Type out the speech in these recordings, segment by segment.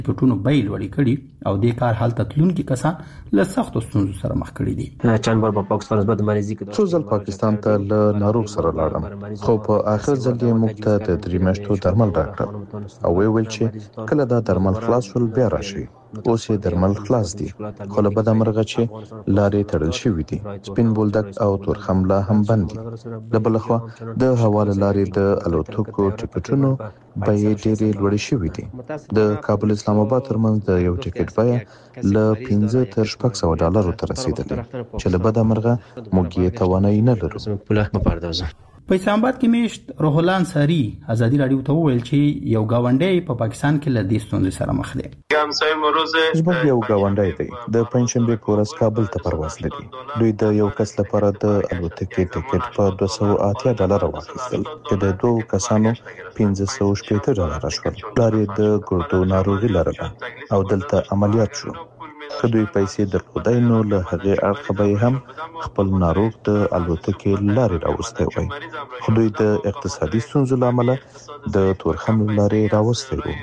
ټکټونو بیې لوړې کړي او د کار حالت تلونکي کسان له سختو ستونزو سره مخ کړي دي. چند بار با پاکستان زبد مریضي کې څو ځل پاکستان ته له ناروغ سره لاړم، خو په آخر ځل یې موږ ته د 3 میاشتو درمل راکړل او ویل چې کله دا درمل خلاص شول بیا راشي. اوس یې درمل خلاص دي، خو له بده مرغه چې لارې تړل شوې دي. سپین بولدک او تورخم لا هم بند دي. د بل خوا د هواله لارې د الوتکو ټکټونو بیې ډېرې لوړې شوې دي. د کابل اسلام آباد ترمنځ د یو ټکټ بیه له 15 تر $600 ته رسیدلې چې له بده مرغه موږ یې توانایي نه لرو. په اسلام آباد کې میشت روح الله انصاری ازادي رادیو ته وویل چې یو گاونډي په پاکستان کې له دې ستونزې سره مخ دی. زموږ یو گاونډي دی د پنځشنبه پورس کابل ته پرواز لري. دوی د یو کس لپاره د الوتکې ټکټ په $280 واخیستل چې د دوه کسانو $560 شول. پلار یې د ګردو ناروغي لرله او دلته عملیات شو. که دوی پیسې درلودای نو له هغې اړخه به هم خپل ناروغ د الوتکې لارې راوستی وای، خو دوی د اقتصادي ستونزو له امله د تورخم لارې راوستی وو.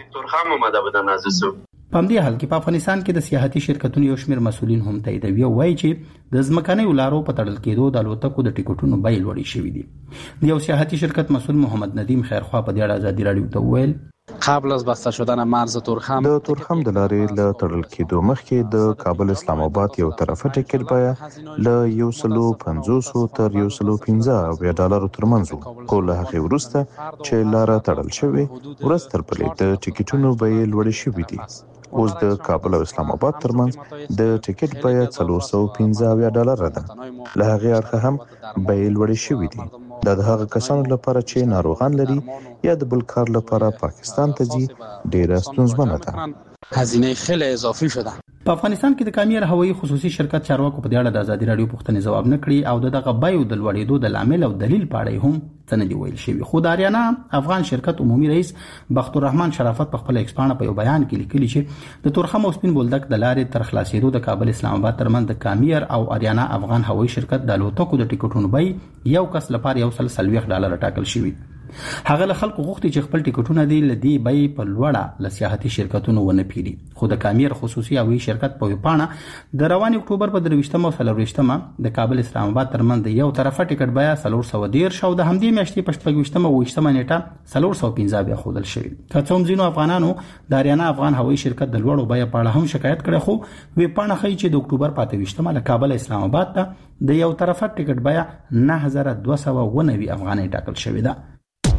په همدې حال کې په افغانستان کې د سیاحتي شرکتونو یو شمېر مسؤلین هم تاییدوي او وایي چې د ځمکنیو لارو په تړل کېدو د الوتکو د ټکټونو بیې لوړې شوې دي. د یو سیاحتي شرکت مسؤل محمد ندیم خیرخوا په دې اړه ازادي رادیو ته وویل قبل از بسته شدن مرز تورخم د تورخم د لارې له تړل کېدو مخکې د کابل اسلام آباد یو طرفه ټکټ بیه له $150 تر $115 ترمنځ و، خو له هغې وروسته چې لاره تړل شوې ورځ تر بلې د ټکټونو بیې لوړې شوې دي. اوس د کابل او اسلام آباد ترمنځ د ټکټ بیه $415 ده. له هغې اړخه هم بیې لوړې شوې دي. دا د هغه کسانو لپاره چې ناروغان لري یا د بل کار لپاره پاکستان ته ځي ډیره ستونزمنه ده. هزینه خیلی اضافي شده. په افغانستان کې د کامیر هوایي خصوصي شرکت چارواکو په دې اړه د ازادي رادیو پوښتنې ځواب نه کړي او دغه بیو د لوړېدو د لامل او دلیل په اړه هم څه نه دی ویل شوی. خو د اریانا افغان شرکت عمومي رئیس بختور رحمان شرافت په خپل ایکس پاڼه په یو بیان کې لیکلي چې د تورخم او سپین بولدک د لارې تر خلاصېدو د کابل اسلام آباد ترمنځ د کامیر او اریانا افغان هوایي شرکت د الوتکو د ټکټونو بیې یو کس لپاره $140 ټاکل شوی. هغه له خلکو غوښتي چې خپل ټکټونه دی لدی بیې په لوړه له سیاحتي شرکتونو ونه پیری. خو د کامیر خصوصي هوایي شرکت په وپاڼه د روان اکتوبر په 23 او 24 د کابل اسلام آباد ترمنځ د یو طرفه ټکټ بیه $410 او د همدې میاشتې په 28 او 28 نیټه $415 بیا خودل شوی. که څوم ځینو افغانانو د اریانا افغان هوایي شرکت د لوړو بیه په اړه هم شکایت کړي، خو وپاڼه ښیي چې د اکتوبر په 28 له کابل اسلام آباد ته د یو طرفه ټکټ بیه $9290 افغانۍ ټاکل شوی ده.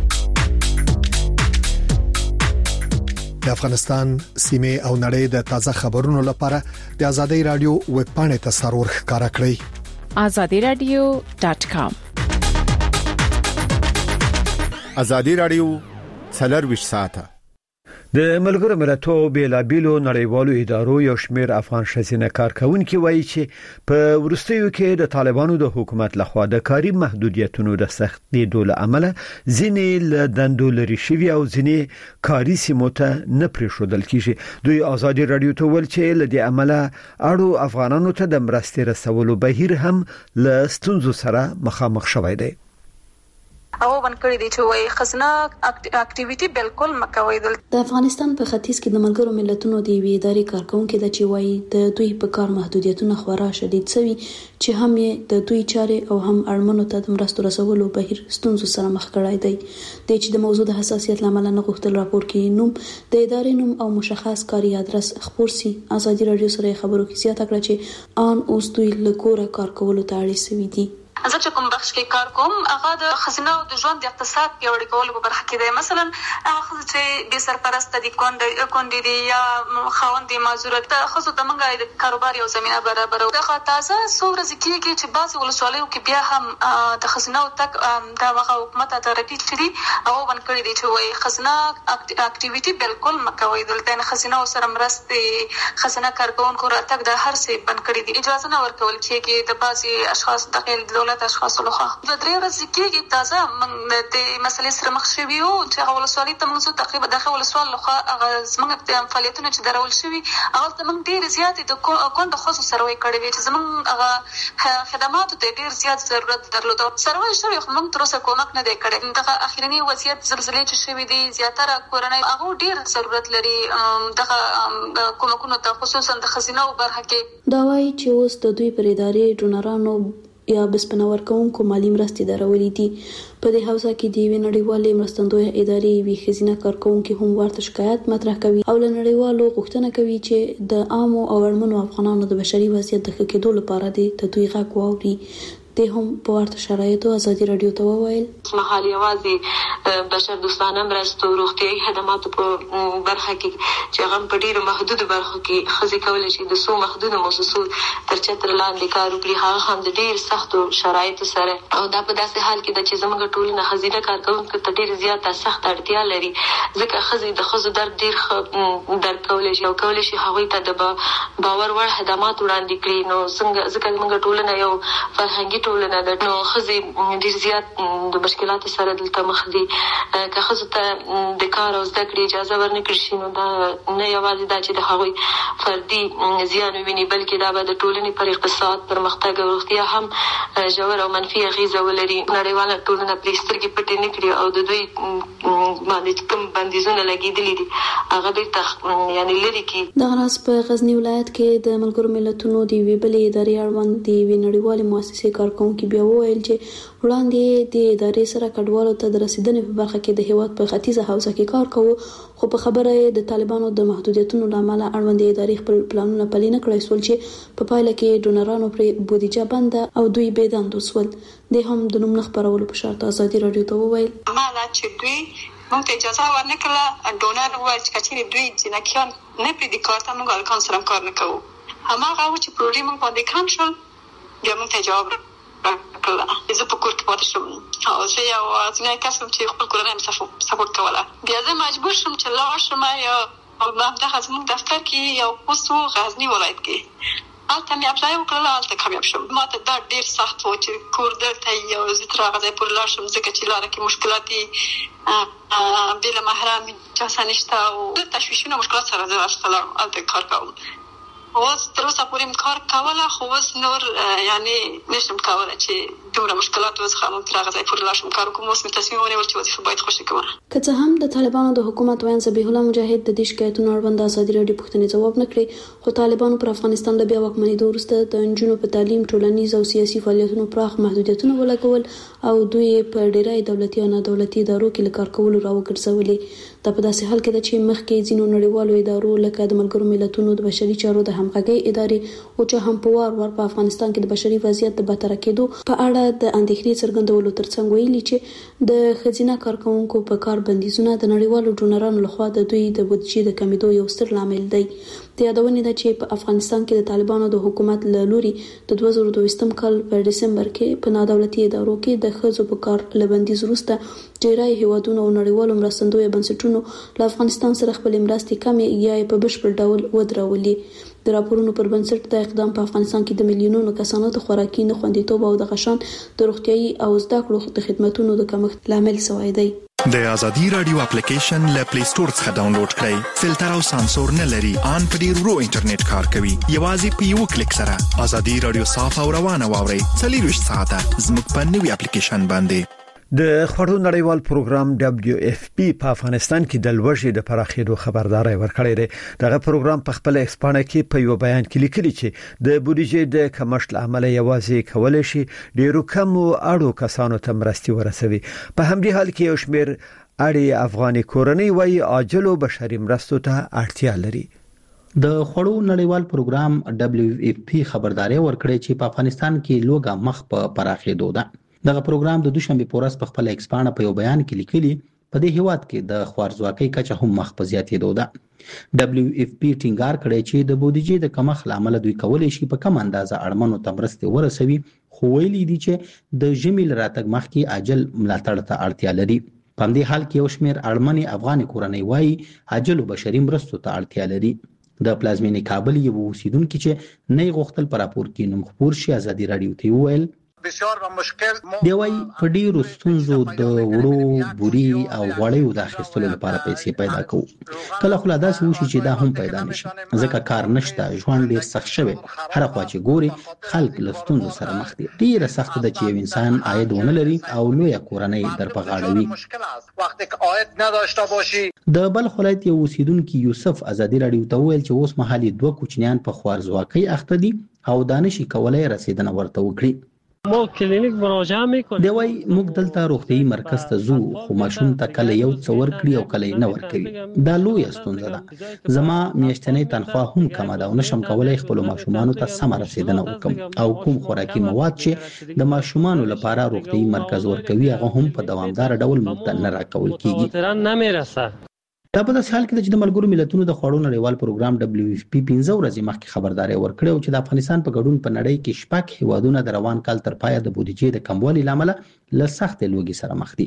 د افغانستان سیمه او نړۍ د تازه خبرونو لپاره د ازادي رادیو ویب پاڼې ته سرور ښکارا کړئ azadiradio.com. ازادي رادیو 24 ساعته د ملګرو ملتونو بیلابیلو نړیوالو ادارو یو شمېر افغان ښځینه کارکونکي وایي چې په ورستیو کې د طالبانو د حکومت لخوا د کاري محدودیتونو د سختېدو له امله ځینې له دندو لري شوي او ځینې کاري سیمو ته نه پرېښودل کیږي. دوی ازادي رادیو ته ویل چې له دې امله اړو افغانانو ته د مرستې رسولو بهیر هم له ستونزو سره مخامخ شوی دی. او باندې دي چې وای خزنه اکټیویټي بالکل مکوي. د افغانستان په ختیځ کې د ملګرو ملتونو د وی ادارې کارکونکو د چي وای د دوی په کار محدودیتونه خورا شدید شوي چې هم یې د دوی چارې او هم اړمنو ته د مرستو رسولو بهیر ستونزو سره مخ کړای دی. د چې د موضوع د حساسیت لامل نه غوښتل راپور کې نوم د ادارې نوم او مشخص کاري ادرس خبر سي. ازادي رادیو سره خبرو کې زیاته کړه چې ان اوس دوی له کوره کار کولو ته اړ شوي دي. زه چې کوم بخش کې کار کوم هغه د خزینه او د ژوند د اقتصاد پیاوړي کولو په برخه کې دی. مثلا هغه چې به سرپرست دي کونډې دي یا خاوند معذورت د خزو د منګای د کاروبار یو زمينه برابر او د تازه سورز کېږي چې بعض ولسوالیو کې بیا هم د خزینه او تک د هغه حکومت اتارټي چری او ون کړی دي چې وای خزینه اکټیویټي بالکل مکوي. دلته خزینه سره مرستې خزینه کارکونکو راتګ د هر څه بند کړی دي. اجازه نه ورکول کېږي د بعضي اشخاص داخل دولت اشخاص لخوا د درې ورځې کېږي تازه موږ د مسلې سره مخ شوي یو چې هغه ولسوالۍ ته موږ تقریبا دغه ولسوال لخوا هغه زموږ فعالیتونه چې درول شوي هغه ته موږ ډېرې زیاتې د کونډو ښځو سروې کړې وې چې زموږ هغه خدماتو ته ډېر زیات ضرورت درلود. سروې شوي خو موږ تر اوسه کومک نه دی کړی. دغه اخرني وضعیت زلزلې چې شوي دي زیاتره کورنۍ هغه ډېر ضرورت لري دغه کومکونو ته خصوصا د ښځینه برخه کې. دا وایي چې اوس د دوی پر ادارې ډونرانو یا بسپنور کوونکو مالی مرستې درولې دي. په دې حوزه کې د یوې نړیوالې مرستندویه ادارې وی ښځینه کارکونکو هم ورته شکایت مطرح کوي او له نړیوالو غوښتنه کوي چې د عامو او اړمنو افغانانو د بشري وضعیت د ښه کېدو لپاره د دوی غږ واوري. د هم په ورته شرایطو ازادي رادیو ته وویل مهال یوازې بشر دوستانه مرستو روغتیايي خدماتو په برخه کې چې هغه په ډیرو محدود برخو کې ښځې کولی شي د څو محدودو مؤسسو تر چتر لاندې کار وکړي، هغه هم د ډیر سختو شرایطو سره، او دا په داسې حال کې ده چې زموږ ټولنه ښځینه کارکوونکو ته ډیر زیاته سخت اړتیا لري، ځکه ښځې د ښځو درد ډیر ښه درک کولی شي او کولی شي هغوی ته د باور وړ خدمات وړاندې کړي. نو ځکه زموږ ټولنه یو فرهنګي ټولنه ده، نو ښځې ډیر زیات د مشکلاتو سره دلته مخ دي. که ښځو ته د کار او زده کړې اجازه ورنکړل شي نو دا نه یوازې دا چې د هغوی فردي زیان وویني، بلکې دا به د ټولنې پر اقتصاد، پرمختګ او روغتیا هم ژور او منفي اغیزه ولري. نړیواله ټولنه پرې سترګې پټې نه کړي او د دوی باندې کوم بندیزونه لګېدلي دي هغه بیرته یعنې لرې کړي. دغه راز په غزني ولایت کې د ملګرو ملتونو د یوې بلې ادارې اړوند د یوې نړیوالې مؤسسې کارکونکي بیا وویل چې وړاندې د ادارې سره کډوالو ته د رسیدنې په برخه کې د هیواد په ختیځه حوزه کې کار کوو، خو په خبره د طالبانو د محدودیتونو لامل اړوند ادارې خپل پلانونه پلي نه کړای سول چې په پایله کې ډونرانو پر بودیجه بنده او دوی بې دندو سول. د هم د نوم نه خبرولو په شرط ازادي رادیو ته وویل مالا چې دوی موږ ته اجازه ورنکړه، ډونر وویل چې کچېرې دوی جنکیان نه پرېږدي کار ته موږ هلکان سره کار نه کوو. هماغه و چې پروژې موږ باندې کم شول بیا موږ ته جواب راکړله. زه په کور کې پاتې شوم او زه یو ځینی کس وم چې خپل کورنۍ مې سپورټ کوله. بیا زه مجبور شوم چې لاړ شم یا همدغه زموږ دفتر کې یو پوسټ و غزني ولایت کې، هلته مې اپلای وکړله، هلته کامیاب شوم. ما ته دا ډېر سخت و چې کور دلته یې او زه تر هغه ځای پورې لاړ شم ځکه چې لاره کې مشکلات دي، بې له محرم اجازه نشته او ډېر تشویشونه مشکلات سره زه هلته لاړم، هلته کار کوم. اوس تر اوسه پورې کار کوله خو اوس نور یعنې نشم کوله چې دومره مشکلات وڅخه موږ تر هغه ځای پورې لاړ شم کار وکړم. اوس مې تصمیم ونیول چې وظیفه باید خوښه کړم. که څه هم د طالبانو د حکومت ویاند ذبیح الله مجاهد د دې شکایتونو اړوند ازادي رادیو پوښتنې ځواب نه کړی، خو طالبانو پر افغانستان د بیا واکمنېدو وروسته د نجونو په تعلیم، ټولنیز او سیاسي فعالیتونو پراخ محدودیتونه ولګول او دوی په ډیری دولتي او نه دولتي ادارو کې له کار کولو راوګرځولې. دا په داسې حال کې ده چې مخکې ځینو نړیوالو ادارو لکه د ملګرو ملتونو د بشري چارو د همغږۍ ادارې او چې هم په وار په افغانستان کې د بشري وضعیت د بدتر کېدو په اړه د اندېښنې څرګندولو ترڅنګ ویلي چې د ښځینه کارکونکو په کار بندیزونه د نړیوالو ډونرانو لخوا د دوی د بودیجې د کمیدو یو ستر لامل دی. د یادونې ده چې په افغانستان کې د طالبانو د حکومت له لوري د 2022 کال په دسمبر کې په نادولتي ادارو کې د ښځو په کار له بندیز وروسته ډیری هیوادونو او نړیوالو مرستندویه بنسټونو له افغانستان سره خپل مرستې کمې یا په بشپړ ډول ودرولې. د راپورونو پر بنسټ د اقدام په افغانستان کې د میلیونونو کسانو ته خوراکي نه خوندیتوب او د غشان د روغتيایي او زده کړو د خدماتو د کمښت لامل شوی دی. د ازادي رادیو اپلیکیشن له پلی سٹور څخه ډاونلوډ کړئ. فلټر او سانسور نه لري، ان په ډیر ورو انټرنیټ کار کوي. یوازې په یو کلیک سره ازادي رادیو صاف او روانه واورئ. 24 ساعته زموږ په نوې اپلیکیشن باندې. د خړو نړیوال پروګرام WFP په افغانستان کې د لوږې د پراخېدو خبرداري ورکړې ده. دغه پروګرام په خپل ایکسپانه کې په یو بیان کې لیکلي چې د بودیجې د کمښت لامل یوازې کولای شي ډیرو کم او اړو کسانو ته مرستې ورسوي. په همدې حال کې یو شمېر اړې افغاني کورنۍ وايي عاجل او بشري مرستو ته اړتیا لري. د خړو نړیوال پروګرام WFP خبرداري ورکړې چې په افغانستان کې لوږه مخ په پراخېدو ده. دغه پروګرام د دوشنبه پورس په خپل ایکسپانه په یو بیان کې لیکلي په دې هیواد کې د خوارځواکۍ کچه هم مخ په زیاتېدو ده. WFP ټینګار کړی چې د بودیجې د کمښت لامل دوی کولای شي په کم اندازه اړمنو ته مرستې ورسوي، خو ویلي دي چې د ژمي لراتګ مخکې عاجل ملاتړ ته اړتیا لري. په دې حال کې یو شمېر اړمنې افغان کورنۍ وايي عاجل بشري مرستو ته اړتیا لري. د پلازمینې کابل یو اوسیدونکو چې نه غوښتل پر راپور کې نوم خپور شي ازادي رادیو ته ویل دی وايي په ډیرو ستونزو د وړو بوري او غوړیو د اخیستلو لپاره پیسې پیدا کوو کله خو لا داسې وشي چې دا هم پیدا نشي ځکه کار نشته ژوند ډیر سخت شوی هر خوا چې ګوري خلک له ستونزو سره مخ دي ډیره سخت ده چې یو انسان عاید ونه لري او لویه کورنۍ در په غاړه وي د بلخ ولایت یو اوسیدونکي یوسف ازادي راډیو ته وویل چې اوس مهال دوه کوچنیان په خوارزواکۍ اخته دي او دانشي کولای رسیدنه ورته وکړي ما کلینیک مراجعه میکنیم دی وايي موږ دلته روغتيایي مرکز ته ځو خو ماشوم ته کله یو څو ورکړي او کله نه ورکړي دا لویه ستونزه ده زما میاشتنۍ تنخواه هم کمه ده او نشم کولای خپل ماشومانو ته سم رسیدنه وکم او کوم خوراکي مواد چې د ماشومانو لپاره روغتيایي مرکز ورکوي هغه هم په دوامدار ډول موږ ته نه راکول کیږي نه میرسه دا په داسې حال کې چې د ملګرو ملتونو د خوړو نړیوال پروګرام WFP 15 ورځې مخکې خبرداري ورکړه چې د افغانستان په ګډون په نړۍ کې شپږ هیوادونه د روان کال تر پایه د بودیجې د کموالي لامل له سخت لوګي سره مخ دي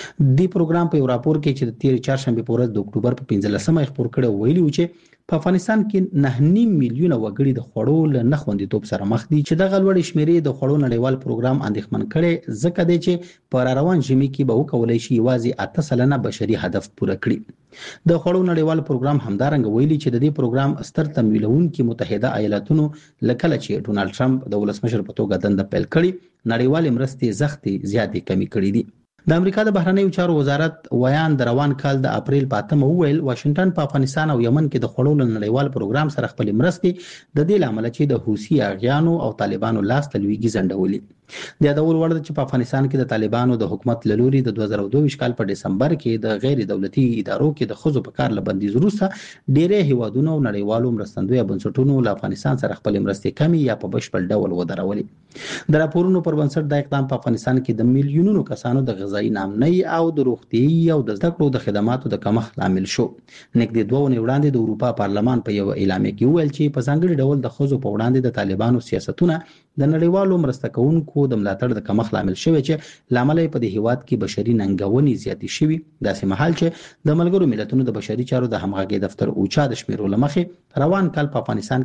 د پروګرام په یو راپور کې چې د تیر چهارشنبه په ورځ د اکتوبر په 15مه خبر کړه ویلي و چې په افغانستان کې 9.5 میلیونه وګړي د خوړو له نخوندیتوب سره مخ دي چې د غلوړې شمیرې د خوړو نړیوال پروګرام اندېښمن کړي ځکه دی چې په روان ژمي کې به وکولای شي یوازې 8% بشري هدف پوره کړي د خوړو نړیوال پروګرام همدارنګ ویلي چې د دې پروګرام ستر تمویلونکي متحده ایالاتونو لکه چې ډونالد ټرمپ د ولسمشر په توګه دنده پیل کړي نړیوال مرستې زغتې زیاتې کمی کړې دي د امریکا د بهرنیو چارو وزارت ویان د روان کال د اپریل په 8 وویل واشنگټن په افغانستان او یمن کې د خوړو نړیوال پروګرام سره خپل مرستې د دې لامل چې د حوثي اغیانو او طالبانو لاس تلويږي زندولي د یادول وړ چې په افغانستان کې د طالبانو د حکومت لوري د 2022 کال په دسمبر کې د غیر دولتي ادارو کې د خزو په کار لبندیز وروسته ډېرې هیوادونو او نړیوالو مرستندوی بنسټونو له افغانستان سره خپل مرستې کمی یا په بشپړ ډول ودرولې د راپورونو پر بنسټ د اقدام په افغانستان کې د میلیونونو کسانو د غذایی نامنۍ او د روغتيایي او د زده کړو د خدماتو د کمښت لامل شو نږدې 2 ونې وړاندې د اروپا پارلمان په یو اعلامیه کې ویل چې په ځانګړي ډول د خزو په وړاندې د طالبانو سیاستونه د نړیوالو مرسته کوونکو د ملاتړ د کمښت لامل شوی چې لامل په دې هیواد کې بشري ننګونې زیاتې شوي داسې مهال چې د ملګرو ملتونو د بشري چارو د همغږي دفتر اوچا د شمیرو لمخې روان کال په افغانستان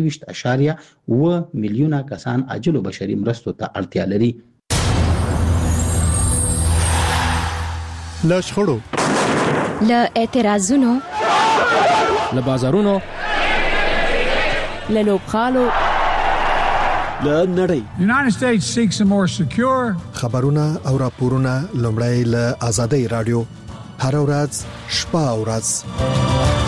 کې 23.7 میلیونه کسان عاجلو بشري مرستو ته اړتیا لري له شخړو له اعتراضونو له بازارونو له لوبخالو له نړۍ United States seeks a more secure خبرونه او راپورونه لومړی له آزادۍ رادیو هر ورځ شپه او ورځ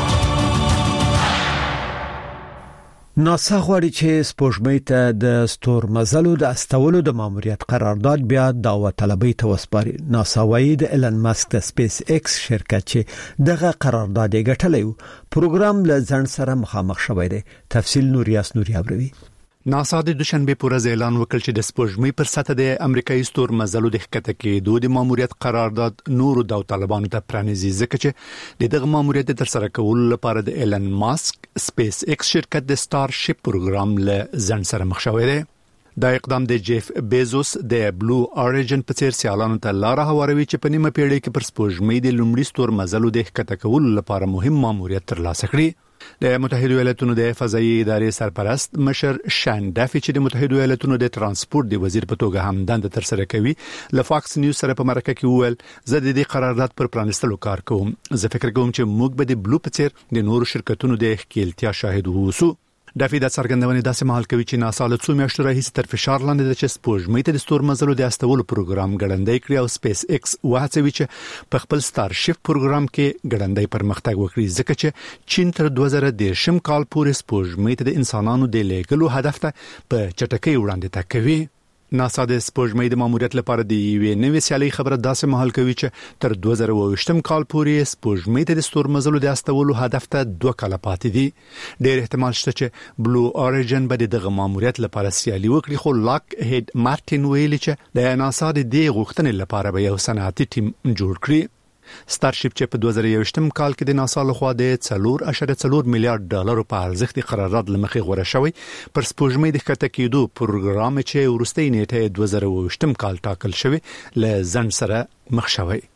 ناسا غواړي چې سپوږمۍ ته د ستورمزلو د استولو د ماموریت قرارداد بیا داوطلبۍ ته وسپاري ناسا وايي د ایلن ماسک د سپیس ایکس شرکت چې دغه قرارداد یې ګټلی پروګرام له ځن سره مخامخ شوی دی تفصیل نوریاس نوري ابروي ناسا د دوشنبه پر ورځ اعلان وکړ چې د سپوږمۍ پر سطح د امریکایي ستورمزلو د ښکته کېدو د ماموریت قرارداد نورو داوطلبانو ته پرانیزي ځکه چې دغه ماموریت تر سره کول لپاره د ایلن ماسک سپیس ایکس شرکت د سٹار شپ پروګرام له ځن سره مخ شوی دی دا اقدام د جیف بیزوس د بلو اوريجن په څیر سیالانو ته لار هواروي چې په نیمه پیړۍ کې پر سپوږمۍ د لومړي ستورمزلو د ښکته کول لپاره مهم ماموریت ترلاسه کړي د متحده ایالاتونو د فضایي ادارې سرپرست مشر شان ډافي چې د متحده ایالاتونو د ترانسپورت د وزیر په توګه هم دنده تر سره کوي ل فاکس نیوز سره په مرکه کې وویل زه د دې قرارداد پر پرانستلو کار کوم زه فکر کوم چې موږ به د بلو په څیر د نورو شرکتونو د ښکیلتیا شاهد ووسو ډافي د څرګندونې داسې مهال کوي چې ناسا له 2 میاشتو راهیسې تر فشار لاندې ده چې سپوږمۍ ته د ستورمزلو د استولو پروګرام ګړندی کړي او سپیس ایکس وهڅوي چې په خپل سٹار شپ پروګرام کې ګړندی پرمختګ وکړي ځکه چې چین تر 2010 کال پورې سپوږمۍ ته د انسانانو د لیږلو هدف ته په چټکۍ وړاندې تکوي ناسا د سپوږمۍ د ماموریت لپاره د یوې نوې سیالۍ خبره داسې مهال کوي چې تر 2020 کال پورې سپوږمۍ ته د ستورمزلو د استولو هدف ته 2 کاله پاتې دي ډېر احتمال شته چې بلو اوريجن به دغه ماموریت لپاره سیالي وکړي خو لاک هید مارټین ویلي چې د ناسا د دې غوښتنې لپاره به یو صنعتي ټیم جوړ کړي سٹارشپ چې په 2021 کال کې د ناسا لخوا د 4.4 میلیارډ ډالر په ارزښت قرارداد لمخې غوړه شوی پر سپوږمۍ د ښکته کېدو پروګرام چې ورستۍ نیټه 2022 کال ټاکل شوی ل ځن سره مخ شوی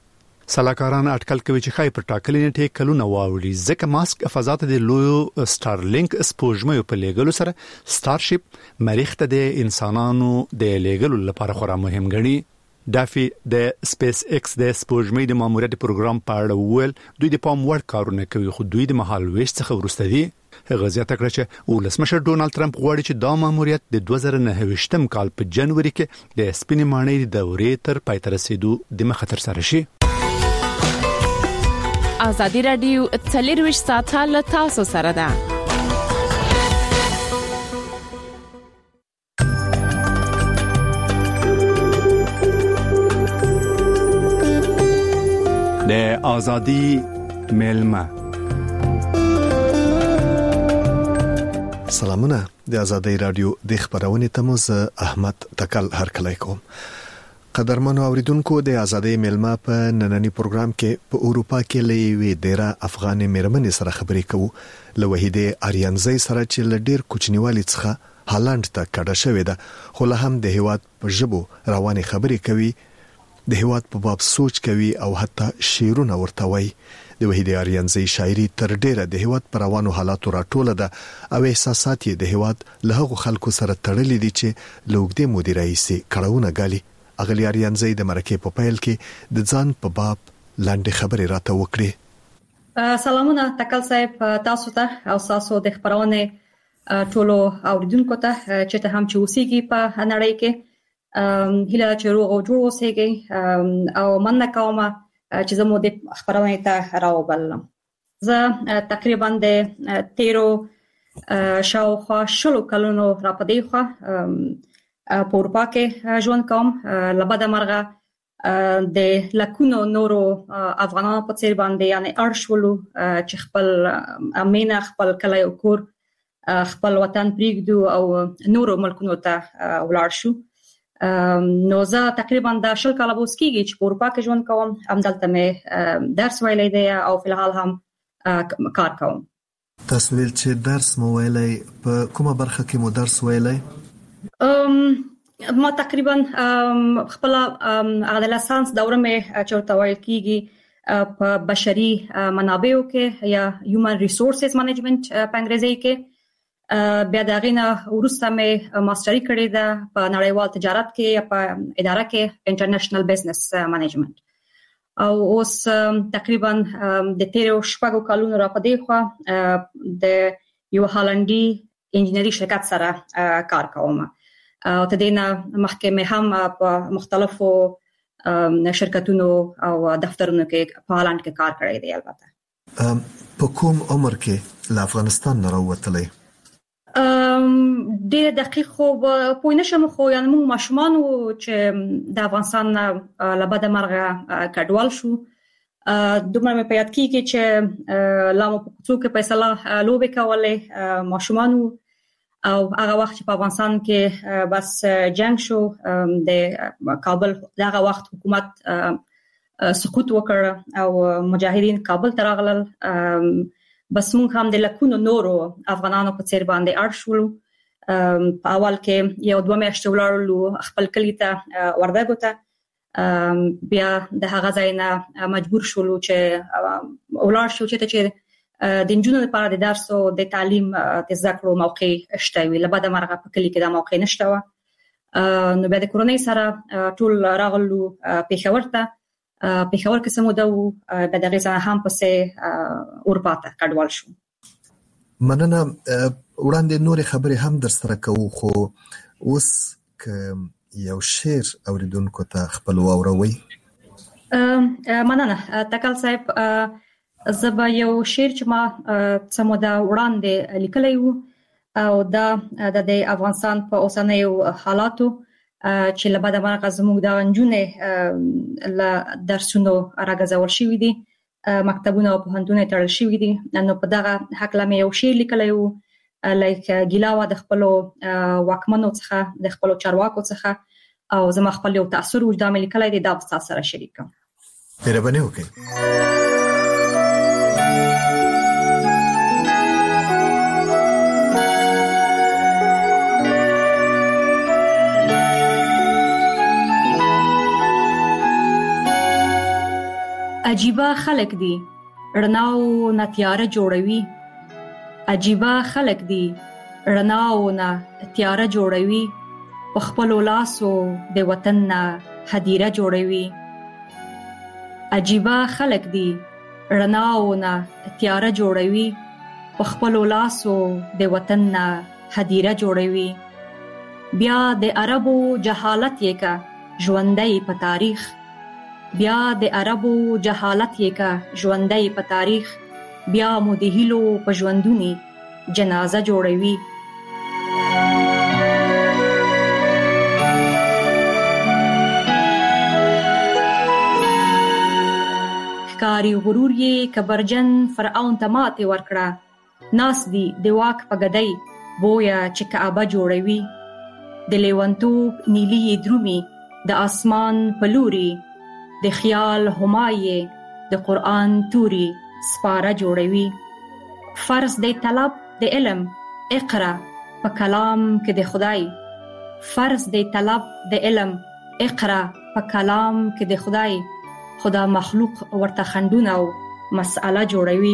سلاکاران اټکل کوي چې خای پر ټاکلې نیټه کلونه واوړي ځکه ماسک فضات د لویو سټارلینک سپوږمۍ په لیګلو سره ستارشپ مریخ ته د انسانانو د لیګلو لپاره خورا مهم ګڼي. دافي د سپیس ایکس د سپوږمۍ د ماموریت پروګرام په اړه ویل دوی د پام وړ کارونه کوي خو دوی د مهال ویش څخه ورسته دي. هغه زیاته کړه چې ولسمشر ډونالد ټرمپ غواړي چې دا ماموریت د 2029م کال په جنوري کې د سپینې ماڼۍ د دورې تر پای ته رسیدو د مخاطر سره شي. ازادي رادیو 24 ساعته له تاسو سره ده. د ازادي ملما سلامونه د ازادي رادیو د خبرونه تموز احمد تکل هرکلی کوم. قدرمنو اوریدونکو د ازادي ملما په نننی پروګرام کې په اروپا کې لوي ډیره افغان میرمنې سره خبرې کوو. له وحیده اریانزي سره چې لډیر کوچنیوالي څخه هالند ته کډه شوې ده خو له هم د هیواد په ژبو رواني خبرې کوي، د هیواد په باب سوچ کوي او حتی شعرونه ورته وایي. د وحیده اریانزي شاعري تر ډیره د هیواد پر روانو حالاتو راټوله ده او احساسات یې د هیواد له هغو خلکو سره تړلې دي چې لوګدې مودي رئیسي کړهونه غالي. اغلی اریانزي د مرکې په پیل کې د ځان په باب لاندې خبرې راته وکړي. سلامونه تکل صاحب تاسو ته او تاسو د خبرونه ټولو اوریدونکو ته چې ته هم چوسيږي په نړۍ کې هله چې روغ او جوړ اوسېږي او مننه کوم چې زموږ د خبرونه ته راوبلم. زه تقریبا د 13 شاوخوا شلو کلونو را پدې خو په اروپا کې ژوند کوم. لبد مرغه د لکونو نورو افغانانو په څیر باندې یعنی ارشولو چې خپل امینه خپل کلی او کور خپل وطن پریږدو او نورو ملکونو ته ولاړ شو. نو زه تقریبا د 10 کاله اوس کېږي چې په اروپا کې ژوند کوم. همدلته مې درس ویلی دی او فلحال هم کار کوم. تاسو ویل چې درس مو ویلی، په کومه برخه کې مو درس ویلی؟ ما تقریبا خپل هغه لسانس دوره مې چورته ویل کیږي په بشري منابعو کې یا هیومن ریسورسز منیجمنت په انګریزي کې. بیا دا غینه ورسته مې ماستری کړې ده په نړیوال تجارت کې یا په اداره کې انټرنیشنل بزنس منیجمنت. او اوس تقریبا د 13 شپږو کلونو را پدې خو د یو هالندي انجینری شرکت سره کار کوم. او تدینا محکمه هم په مختلفو شرکتونو او دفترونو کې په هالند کې کار کړی دی. البته په کوم عمر کې له افغانستان نه راوتلی؟ ډېر دقیق خو پوه نشم خو یعنی موږ ماشومان چې د افغانستان لبد مرغه کډوال شو. دومره مې په یاد کېږي چې لامو په کوڅو کې فیصله لوبې کولې ماشومان او هغه وخت چې په افغانستان کې بس جنگ شو د کابل دغه وخت حکومت سقوط وکړ او مجاهدین کابل ته راغلل. بس موږ هم د لکونو نورو افغانانو په څیر باندې اړ شول. په اول کې یو دوه میاشتې ولاړو خپل کلی ته وردګو ته. بیا د هغه ځای نه مجبور شول چې ولاړ شو چې د انجونو لپاره د درس او د تعلیم د ذکر موقع شته وی. لبد مرغه په کلی کې د موقع نشته و. نو بیا د کورونی سره ټول راغلو پېښور ته. پېښور کې سمو دو د دغه ځای هم پسې اروپا ته کډوال شو. مننه. وړاندې نور خبرې هم در سره کوو خو اوس ک یو شعر اوریدونکو ته خپل واوروي. مننه تکل صاحب. زبا یو شعر چې ما څه موده وړاندې لیکلی و او دا د افغانستان په اوسنیو حالاتو چې له بده مرغه زموږ د انجونې له درسونو راغځول شوي دي، مکتبونه او پوهنتونونه تړل شوي دي. نو په دغه حق لمه یو شعر لیکلی و لکه ګیلاوه د خپل واکمنو څخه د خپل چارواکو څخه او زما خپل یو تاثر وجدان مې لیکلی دی. دا تاسو سره شریکم. مهرباني وکړئ. عجیبه خلک دي رڼا او نه تیاره جوړوي. عجیبه خلک دي رڼا او نه تیاره جوړوي. په خپل لاسو د وطن نه هدیره جوړوي. عجیبه خلک دي رڼا او نه تیاره جوړوي. په خپل لاسو د وطن نه هدیره جوړوي. بیا د عربو جهالت یې کا ژوندۍ په تاریخ. بیا د عربو جهالت یې کا ژوندۍ په تاریخ. بیا مو د هیلو په ژوندونی جنازه جوړوي. ښکاری غرور یې کبرجن فرعون ته ماتې ورکړه. ناس دی د واک په ګدۍ بویا چې کعبه جوړوي. د لیونتوب نیلی درومي د اسمان پلوري. د خیال همایې د قرآن توري سپاره جوړوي. فرض دی طلب د علم اقرا په کلام کې د خدای. فرض دی طلب د علم اقرا په کلام کې د خدای. خدا مخلوق ورته خندونه او مسأله جوړوي.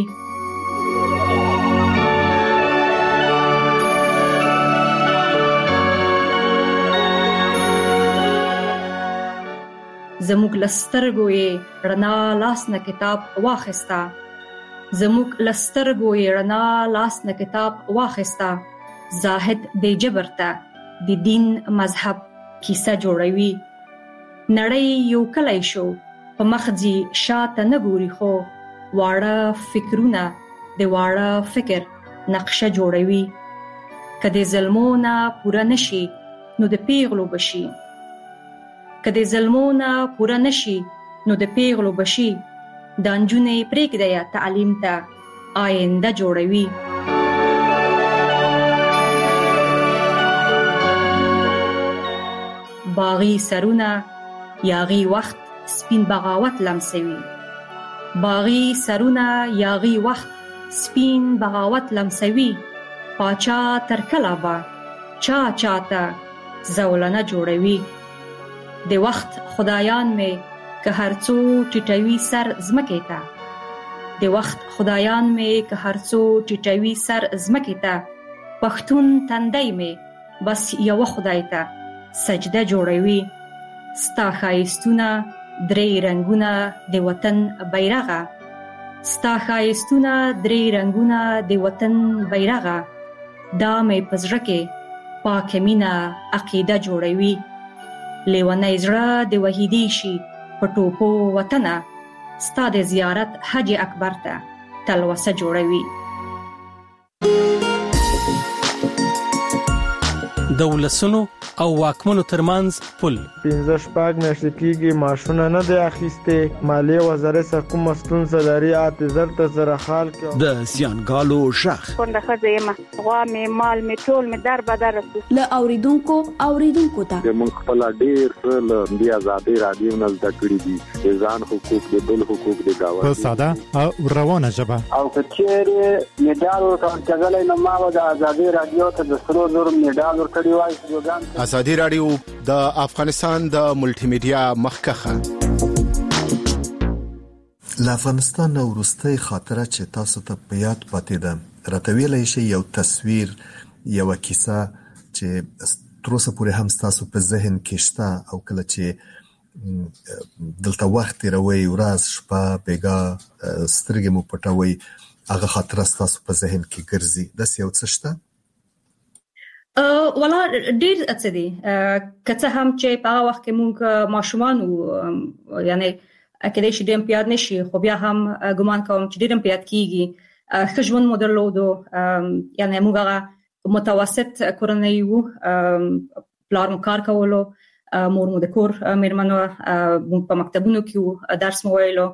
زموږ لسترګو یې رڼا لاس نه کتاب واخستا. زموږ لسترګو یې رڼا لاس نه کتاب واخستا. زاهد دی جبر ته د دین مذهب کیسه جوړوي. نړۍ یو کلی شو په مخځي شاته نه ګوري خو واړه فکرونه د واړه فکر نقشه جوړوي. کله ظلمونه پوره نشي نو د پیغلو بشي. کله ظلمونه پوره نشي نو د پیغلو بشي. د انجونې پرېږدي تعلیم ته آینده جوړوي. باغی سرونه یاغي وخت سپین بغاوت لمسوي. باغی سرونه یاغي وخت سپین بغاوت لمسوي. پاچا تر کله به چا چاته زولنه جوړوي. د وخت خدایان می که هرڅو ټټوي سر زمکې ته. د وخت خدایان می که هرڅو ټټوي سر زمکې ته. پښتون تندی می بس یو خدای ته سجده جوړوي. ستا ښایستونه درې رنگونه د وطن بیرغه. ستا ښایستونه درې رنگونه د وطن بیرغه. دا مې په زړه کې پاکه مینه عقیده جوړوي. لیونی زړه د وحیدې شي په ټوپو وطنه. ستا د زیارت حج اکبر ته تلوسه جوړوي. د ولسونو او واکمنو ترمنځ پل 15 میاشتې کېږي ماشونه نه دی اخیسته. مالیه وزارت سره کوم ستونزه لري اعتذار ته سره حال کې. د سیانګالو شخ څنګه خزه ما غوا می مال می ټول می در بدر ل اوریدونکو ته د مونږ خپل ډیر ل بیا آزادي رادیو نه زده کړی دي. ځان حقوق د بل حقوق د گاوه په ساده او روانه ژبه. او کچېره میډال ورکړل نه ما د آزادي رادیو ته د سرو زور میډال ورکړی وای. آزادي رادیو د افغانستان د ملټي میډیا مخکخه. ل افغانستان ورستۍ خاطره چې تاسو ته په یاد پاتې ده راتویلای شي یو تصویر یو کیسه چې تر اوسه پورې هم تاسو په ذهن کې شته او کله چې دلته وخت روي ورځ شپه بیګا سترګې مو پټوي هغه خاطره تاسو په ذهن کې ګرځي د یو څه شته؟ ولا ډیر څه دي کته هم چې په هغه وخت کې مونږ ماشومان یعنی کله چې دیم پیاد نشي خو بیا هم ګمان کوم چې ډیرم پیاد کیږي. خجون مدرلودو یعنی موږ متوسط کورنۍ وو. پلار مو کار کولو، مور مو د کور میرمنو په مکتبونو کې درس مو ویلو.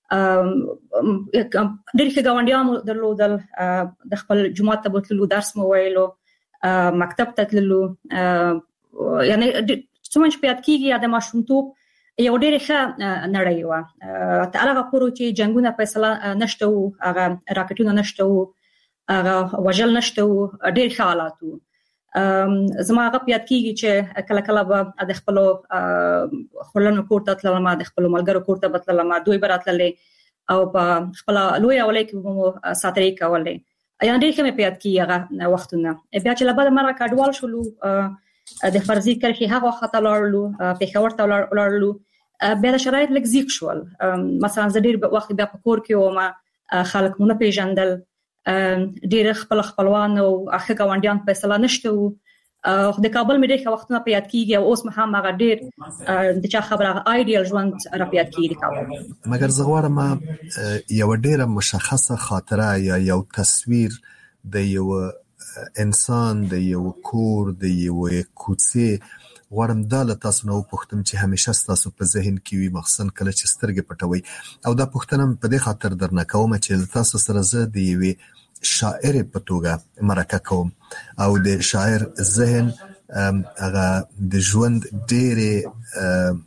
ډېر ښه ګاونډیان مو درلودل، د خپل جماعت ته بوتلو، درس مو ویلو، مکتب ته تللو. یعنی څومره چې پیاد کیږي د ماشومتوب یو ډېر ښه نړۍ وه. تر هغه پورې چې جنګونه فیصله نشته وو، هغه راکټونه نشته وو، هغه وژل نشته وو، ډېر ښه حالات وو. زما هغه پیاد کیږي چې کله کله به د خپلو خلانو کور ته تللم، د خپلو ملګرو کور ته به تللم، دوی به راتللې او په خپل لوی اولې کې مو ساتري کولې یعنی ډېر کمه پیات کیږي وختونه بیا چې لبد مرګه کډوال شولو د فرضي کرخي هغه وخت لارلو په خبر ته لارلو بیا د شرایط لږ زیات شول مثلا زډیر وخت بیا په کور کې ومه خلک مونږ پیژندل ډېر خپلوان او اخی ګاونډیان په اصله نشته خو د کابل مې ډېر وختونه پیات کیږي او اوس هم هغه ډېر د چا خبره آیډیل ژوند را پیات کیږي کابل مګر زغوارم یو ډېر مشخصه خاطره یا یو تصویر د یو انسان د یو کور د یو کوڅې غواړم دا له تاسو نو پوښتم چې همیشه تاسو په ذهن کې وي مخصوصا کله چې سترګې پټوي او دا پوښتنه په دې خاطر درنه کوم چې تاسو سره زه د یوې شاعر په توګه مرکه کوم او د شاعر ذهن هغه د ژوند ډېرې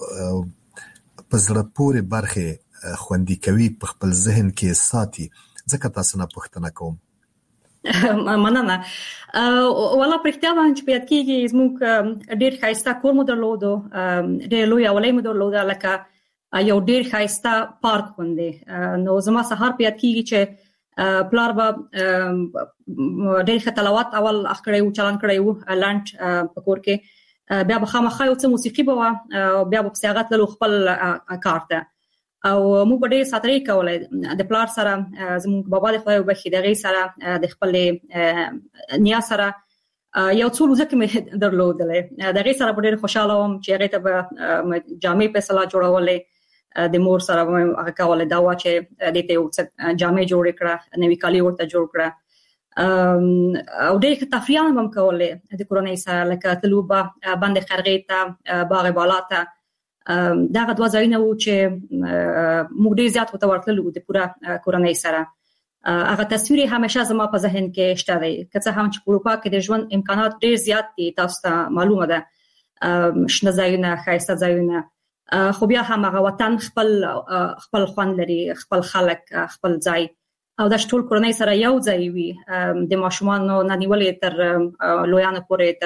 په زړه پورې برخې خوندي کوي په خپل ذهن کې ساتي ځکه تاسو نه پوښتنه کوم مننه ولا پرختیا باندې پیات کیږي زموږ ډېر خاصه کور مو درلودو ډېر لوی اولې مو درلوده لکه یو ډېر خاصه پارک باندې نو زما سهار پیات کیږي چې پلار با ډېر خطلوات اول اخکړیو چلان کړیو لاند په کور کې بیا به خامخا یو څه موسیقي به بیا به سیاغت له خپل کارته او موږ په ډېر ساتري کولای د پلار سره زموږ بابا د خدای وبخښي د غي سره د خپل نیا سره یو څو ورځې کې درلودلې د غي سره په ډېر خوشاله وم چې هغه ته به جامې په صلاح جوړولې د مور سره هغه کوله دا و چې د ته یو جامې جوړ کړه نوې کالي ورته جوړ کړه او ډېر تفریح هم کوله د کورنۍ سره لکه تلوبه باندې خرغې ته باغ بالاته دا غو ځایونه و چې موږ ډېر زیات وته ورتلو د پوره کورنۍ سره هغه تصویر همیشه زما په ذهن کې شته دی که څه هم چې په اروپا کې د ژوند امکانات ډېر زیات دي تاسو ته معلومه ده شنه ځایونه خاصه ځایونه خو بیا هم هغه وطن خپل خوند لري خپل خلک خپل ځای او د ټول کورنۍ سره یو ځای وي د ماشومانو نه نیولې تر لویانو پورې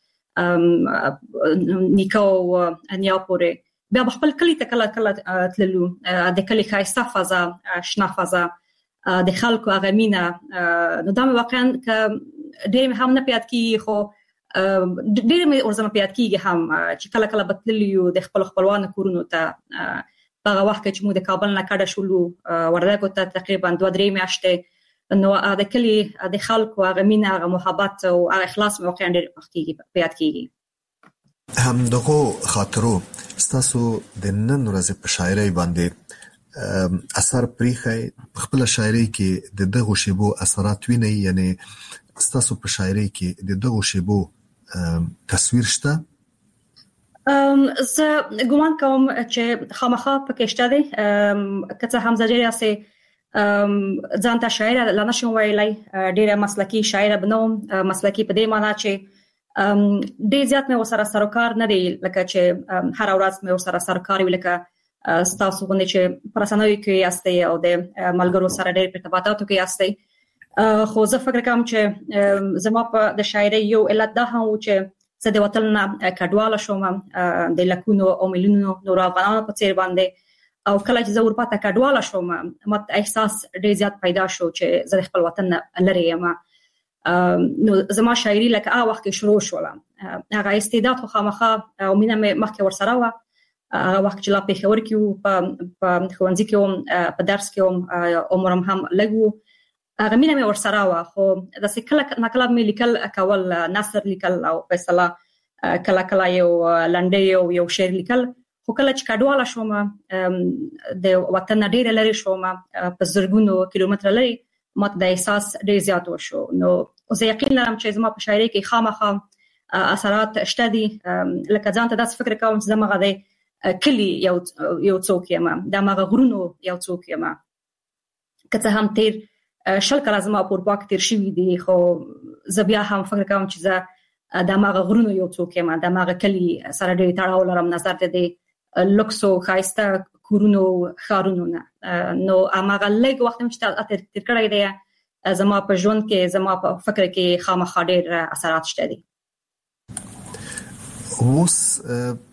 تر نیکو انیا پورې بیا خپل کلی ته کله تللو د کلی خاصه فضا شنه فضا د خلکو هغه مینه نو دا واقعا ک ډېر هم نه پیات کی خو ډېر مې ورزمه پیات کیږي هم چې کله کله بتلیو د خپلوانو کورونو ته هغه وخت چې موږ د کابل نه کډه شولو وردګو ته تقریبا 2-3 میاشتې نو د کلی د خلکو هغه مینه هغه محبت او هغه اخلاص واقعا ډېر کیږي پیات کیږي هم دغه خاطرو ستاسو د نن ورځې په شاعرۍ باندې اثر پریخي خپل شاعرۍ کې د دغه شیبو اثرات ویني یعنی ستاسو په شاعرۍ کې د دغه شیبو تصویر شته زه ګومان کوم چې خامخا پکې شته دي کته هم زجریا سه ځان ته شاعر لا نشم ویلای ډیره مسلکی شاعر بنوم مسلکی په دې معنی چې ډیر زیات مې وسره سرکار نه دی لکه چې هر ورځ مې وسره سرکار وی لکه ستاسو غوښنه چې پرسنوي کې یاستئ او د ملګرو سره ډیر په ارتباطاتو کې یاستئ خو زه فکر کوم چې زما په د شاعرۍ یو علت ده هم چې زه د وطن کډواله شوم د لکونو او ملیونو نور افغانانو په څیر باندې او کله چې زه اروپا ته کډواله شوم مت احساس ډیر زیات پیدا شو چې زه خپل وطن لري یم نو زما شاعري لکه هغه وخت شروع شوله هغه استعداد خو خامخا او مینه مخکې ورسره و هغه وخت چې لا په خبر کې په خوانځي کې په درس کې عمرم هم لګو هغه مینه ورسره و خو د سکل نکله مې لیکل کول نثر لیکل او په اصطلاح کله کله یو لنډي یو شعر لیکل خو کله چې کډواله شوم د وطن ډیر لري شوم په زرګونو کیلومتر لري ماته د احساس ډیر زیات وشو نو زه یقین لرم چې زما په شاعرۍ کې خامخا اثرات شته دي لکه ځان ته داس فکر کوم چې زما غږی کلی یو څوک یم د ماغه غرونو یو څوک یم کته هم تیر شل کله زما په اروپا کې تیر شوی دي خو زه بیا هم فکر کوم چې زه د ماغه غرونو یو څوک یم د ماغه کلی سره ډیر تړاو لرم نظر ته د لوکسو خاصه کورونو خارونو نه نو اماغه لږ وخت چې تیر کړی دی زما په ژوند کې زما په فکر کې خامخا ډېر اثرات شته دي اوس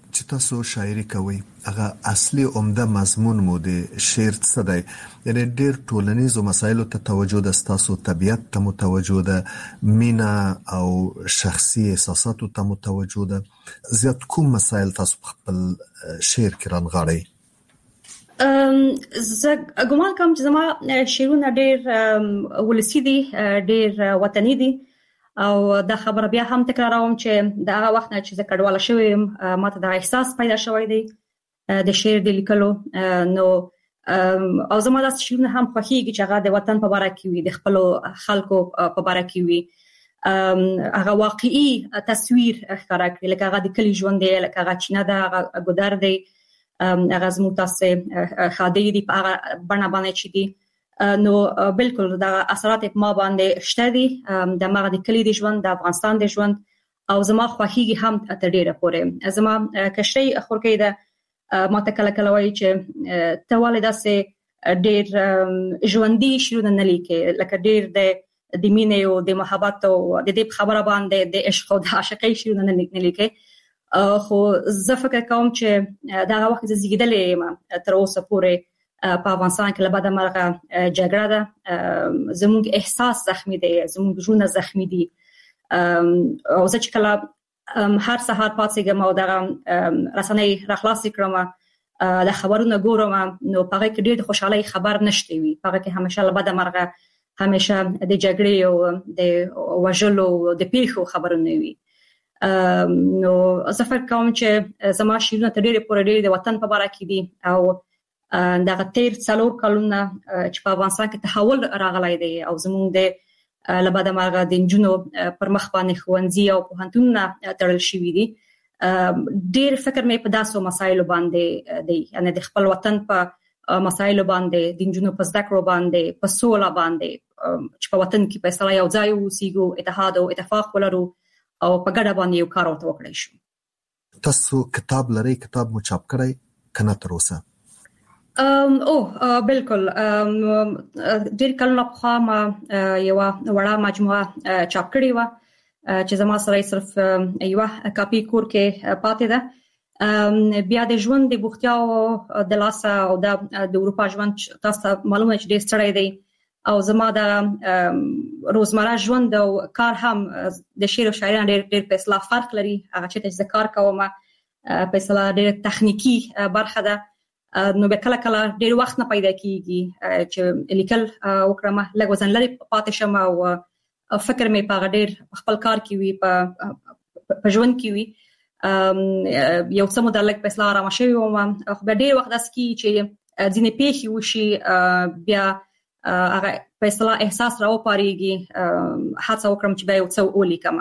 چې تاسو شاعري کوي هغه اصلي عمده مضمون مو د شعر څه دی؟ یعنی ډېر ټولنیزو مسایلو ته توجه ده، تاسو طبيعت ته متوجه ده، مینا او شخصي احساساتو ته متوجه ده. زیات کوم مسایل تاسو خپل شعر کې رانغاړئ؟ زه ګومان کوم چې زما شعرونه ډېر ولسی دي، ډېر وطني دي، او دا خبره بیا هم تکراروم چې دا هغه وخت نه چې زه کډواله شوم ماته دا احساس پیدا شوی دی د شعر د لیکلو. نو او زما د شعرونه هم خوښیږي چې هغه د وطن په اړه کې وي، د خپل خلکو په اړه کې وي، هغه واقعي تصویر ښکارا کړي، لکه هغه د کلی ژوند دی، لکه هغه چینه ده، هغه ګودر دی، هغه زموږ تاسو خادي دي په هغه بڼه باندې چې دي. نو بالکل دا اثرات ما باندې شته دي، د مغه د کلی د ژوند، د افغانستان د ژوند، او زما خوښیږي هم تر ډیره پورې. زما کشري خورکې ده ما ته کله کله وایي چې ته والده سه ډیر ژوندۍ شعرونه نه لیکي، لکه ډیر د مینې او د محبت او د دې خبره باندې د عشق او د عاشقۍ شعرونه نه لیکي. خو زه فکر کوم چې دا وخت زیږیدلې ما تر اوسه پورې په افغانستان کې لباده مرغه جګړه ده، زموږ احساس زخمی دی، زموږ ژوند زخمی دي، او زه چې کله هر سهار پاتېږم او دا رسنۍ راخلاصې کړم د خبرونو ګورم، نو پاره کې ډېر خوشاله خبر نشته وي، پاره کې همیشه لباده مرغه همیشه د جګړې او د وژلو د پیښو خبرونه وي. نو زه فکر کوم چې زما شعرونه تر ډېره پورې ډېر د وطن په اړه کې دي، او دا تیر څلور کلونه چې په افغانستان کې تحول راغلی دی، او زموږ د لباده مرغه د جنونو پر مخ باندې خوندزي او پوهنتونونه تړل شوي دي. ډېر فکر مې په داسو مسایلو باندې دی، یعنی د خپل وطن په مسایلو باندې، د جنونو په زده کړو باندې، په سوله باندې، چې په وطن کې په اصطلاح یو ځای اوسېږو، اتحاد او اتفاق ولرو، او په ګډه باندې یو کار وکړای شو. تاسو کتاب لرئ؟ کتاب مو چاپ کړی کنه تر اوسه؟ بالکل ډېر کله په ما یو وړه مجموعه چاپ کړې و چې زما سره صرف یو کاپی کور کې پاتې ده. بیا د ژوند د بوختیاو د لاسه او د اروپا ژوند تاسو معلومه چې ډېر ستړی دی، او زما د روزمره ژوند او کار هم د شعر او شاعرانه ډېر په اصطلاح فرق لري. هغه چې کار کوم په اصطلاح ډېر تخنیکی برخه ده، نو به کله کله ډېر وخت نه پیدا کیږي چې لیکل وکړم، لږ وزن لري پاتې شم او فکر مې په ډېر خپل کار کې وي، په ژوند کې وي. یو څه مو د لږ په اصطلاح آرام شوی وم، خو به ډېر وخت داس کی چې ځینې پیښې وشي، بیا هغه په اصطلاح احساس راوپاریږي، هڅه وکړم چې به یو څه ولیکم.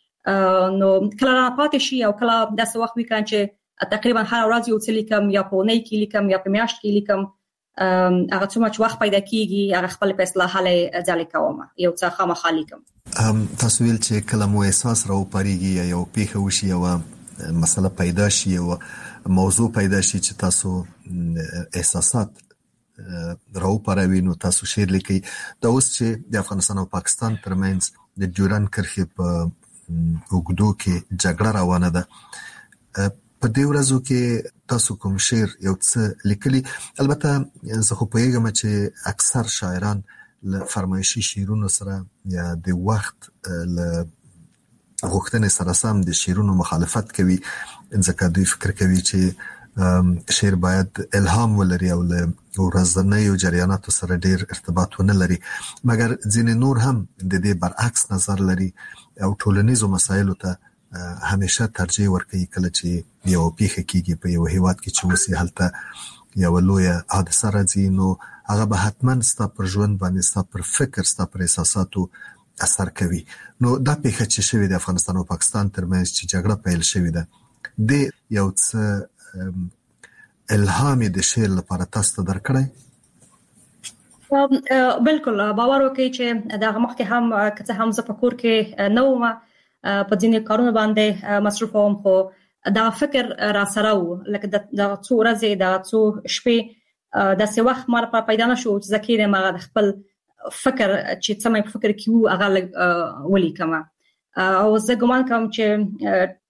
نو کله را پاتې شي او کله داسې وخت وي چې تقریبا هر ورځ یو څه لیکم، یا په اونۍ کې لیکم یا په میاشت کې لیکم. هغه څومره چې وخت پیدا کیږي هغه خپل په اصطلاح حاله ځل کوم، یو څه خامخا لیکم. تاسو ویل چې کله مو احساس راوپاریږي، یو پیښه وشي، یو مسله پیدا شي، یو موضوع پیدا شي چې تاسو احساسات راوپاروي، نو تاسو شعر لیکي. دا اوس چې د افغانستان او پاکستان ترمنځ د ډیورند کرښې په اوږدو کې جګړه روانه ده، په دې ورځو کې تاسو کوم شعر یو څه لیکلي؟ البته زه خو پوهیږم چې اکثر شاعران له فرمایشي شعرونو سره یا د وخت له غوښتنې سره سم د شعرونو مخالفت کوي، ځکه دوی فکر کوي چې شعر باید الهام ولري او له ورځنیو جریاناتو سره ډیر ارتباط ونه لري. مګر ځینې نور هم د دې برعکس نظر لري او ټولنیزو مسایلو ته همیشه ترجیح ورکوي. کله چې یو پیښه کیږي په یو هیواد کې چې اوسې هلته یو لویه حادثه راځي، نو هغه به حتما ستا پر ژوند باندې، ستا پر فکر، ستا پر احساساتو اثر کوي. نو دا پیښه چې شوې د افغانستان او پاکستان ترمنځ چې جګړه پیل شوې ده، د یو څه الهام د شعر لپاره تاسو ته درکړی؟ بالکل باور وکړئ چې دا مخکې هم که څه هم زه په کور کې نه وم، په ځینې کارونه باندې مصروف وم، خو دا فکر را سره و، لکه دا څو ورځې، دا څو شپې داسې وخت ما لپاره پیدا نه شو چې زه کېدم هغه د خپل فکر چې څه مې په فکر کې و هغه ولیکم. او زه ګمان کوم چې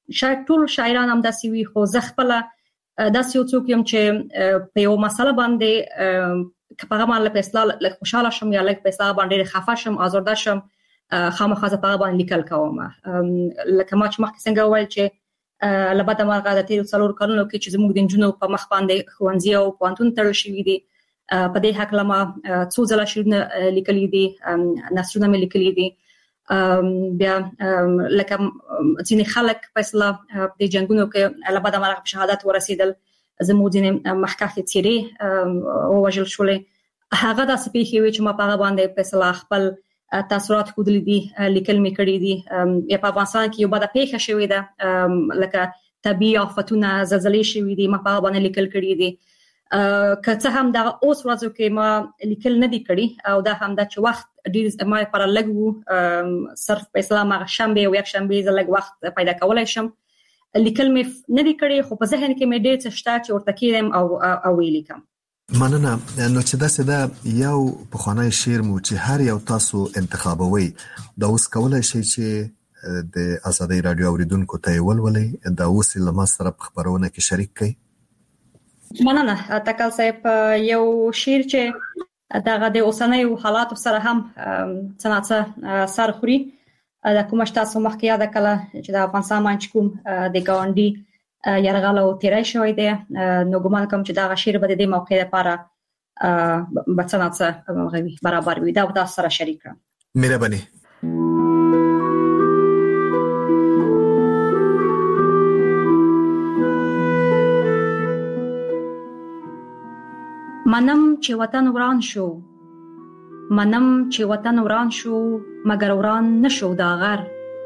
شاید ټول شاعران هم داسې وي خو زه خپل داسې یو څوک یم چې په یو مسله باندې که په هغه باندې فیصله خوشاله شم یا لږ فیصله باندې خفه شم آزرده شم خامخا زه په هغه باندې لیکل کوم لکه ما چې مخکې څنګه وویل چې لبد مرغه د تیر 4 کلونو کې چې زموږ د جنونو په مخ باندې خوانزي او پوانتون تړل شوی دي په دې حق لما څو ځله شعرونه لیکلي دي نثرونه مې لیکلي دي بیا لکه ځینې خلک په اصطلاح د جنگونو کې لبد مرغه په شهادت ورسیدل زموږ ځینې مخکښ څیرې او وجل شولې هغه داسې پیښې وي چې ما په هغه باندې په اصطلاح خپل تاثیرات خودلی دي لیکل می کړی دي یا په افغانستان کې یو بده پیښه شوې ده لکه طبيعي آفتونه زلزلې شوې دي ما په هغه باندې لیکل کړی دي که څه هم دا اوس ورځو کې ما لیکل نه دي کړی او دا هم دا چې وخت ډیر ما پر لګو صرف په اسلام شنبه او یک شنبه ز لګ وخت پیدا کولای شم لیکل می نه دي کړی خو په ذهن کې مې ډیر څه شته چې ورته کېم او ویلیکم مننه نو چې دا یو په خوانای شعر مو چې هر یو تاسو انتخابوي دا اوس کولای شي چې د آزادۍ رادیو اوریدونکو ته ولولي دا اوس لمه سره خبرونه کې شریک کړي مننه تکل صاحب یو شعر چې دغه د اوسنۍ حالات سره هم څنګه سر خوري دا کوم تاسو مخکې یاد کړه چې د افغانستان باندې کوم د ګاونډي یرغل او تیرای شوی دی نو ګمان کوم چې دا شعر به د دې موقع لپاره بڅناڅه برابر وي دا تاسو سره شریک کړم مهرباني منم چې وطن وران شو منم چې وطن وران شو مگر وران نشو دا غر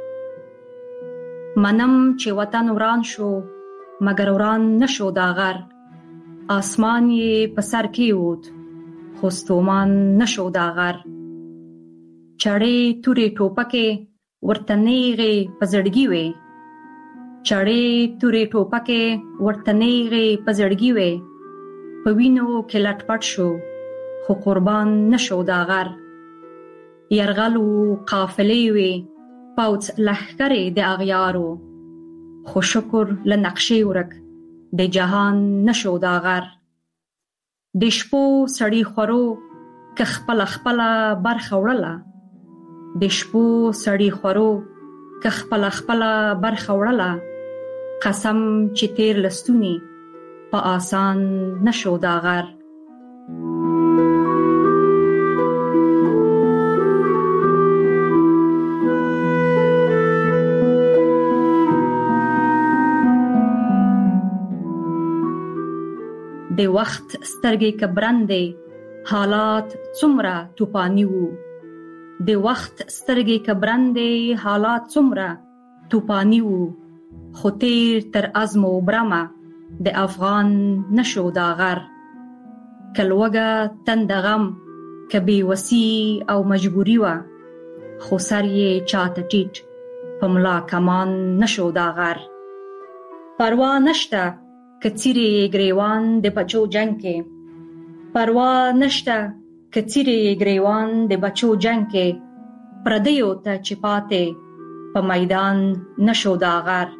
منم چې وطن وران شو مگر وران نشو دا غر آسمان یې په سر کې ووت خو ستومان نشو دا غر چړې تورې ټوپکې ورته نیغې په زړګي وې چړې تورې ټوپکې ورته نیغې په زړګي وې په وینو کې لټ پټ شو خو قربان نشو دا غر يرغل قافلې وې پاوڅ لښکرې د اغیارو خو شکر لنقشې ورک د جهان نشو دا غر د شپو سړی خورو که خپل برخه وړله د شپو سړی خورو که خپل برخه وړله قسم چې تیر لستونی په آسان نشو دا غر د وخت سترګې کبرندې حالات څومره توپانی وو د وخت سترګې کبرندې حالات څومره توپانی وو خو تیر تر عزم او برمه د افغان نشو دا غر کلوګه تند غم کبي وسی او مجبوری وا خو سر یې چاته ټیټ په ملا کمان نشو دا غر پروا نشته کچيري گریوان د بچو جنگ کې پروا نشته کچيري گریوان د بچو جنگ کې پردیو ته چپاته په میدان نشو دا غر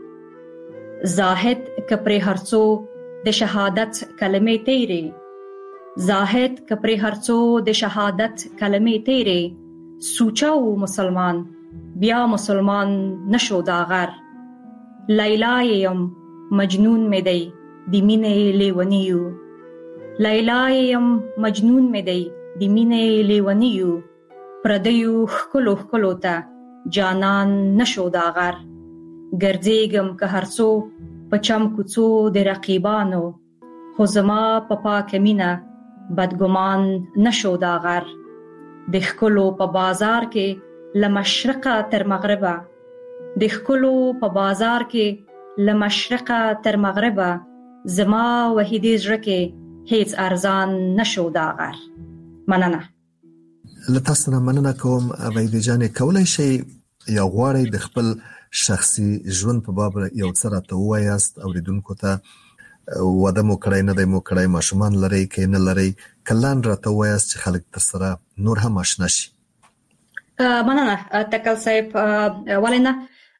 زاهد کپری هرڅو د شهادت کلمې تیرې زاهد کپری هرڅو د شهادت کلمې تیرې سوچاو مسلمان بیا مسلمان نشو دا غر لیلا یم مجنون می دی د مینې لیونیو لیلا یم مجنون می دی د مینې لیونیو پردیو خلو خلو ته جانان نشو دا غر ګرځېګم که هرڅو پچم کوڅو د رقیبانو خو زما په پاک مینه بدګمان نشو دا غر د ښکلو په بازار کې له مشرقه تر مغربه د ښکلو په بازار کې له مشرقه تر مغربه زما وحیدې زړه کې هیڅ ارزان نشو دا غر مننه لتاسو نه مننه کوم وحیدې جانې کولای شي یا غواړئ د خپل شخصي ژوند په باب یو څه راته وایاست اوریدونکو ته واده مو کړی نه دی مو کړی ماشومان لري کې نه لري کلان راته وایاست چې خلک تر سره نور هم آشنا شي مننه تکل صاحب ولنه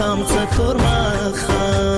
خام څکور ما خام